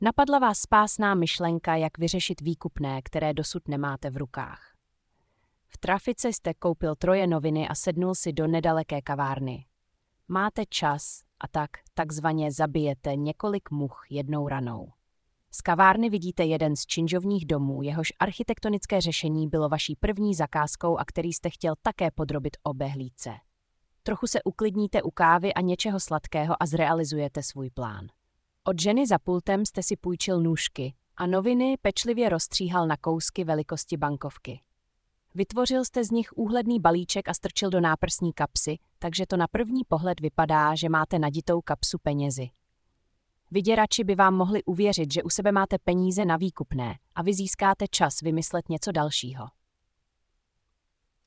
Napadla vás spásná myšlenka, jak vyřešit výkupné, které dosud nemáte v rukách. V trafice jste koupil 3 noviny a sednul si do nedaleké kavárny. Máte čas a tak takzvaně zabijete několik much jednou ranou. Z kavárny vidíte jeden z činžovních domů, jehož architektonické řešení bylo vaší první zakázkou a který jste chtěl také podrobit oběhlídce. Trochu se uklidníte u kávy a něčeho sladkého a zrealizujete svůj plán. Od ženy za pultem jste si půjčil nůžky a noviny pečlivě rozstříhal na kousky velikosti bankovky. Vytvořil jste z nich úhledný balíček a strčil do náprsní kapsy, takže to na první pohled vypadá, že máte naditou kapsu penězi. Vyděrači by vám mohli uvěřit, že u sebe máte peníze na výkupné a vy získáte čas vymyslet něco dalšího.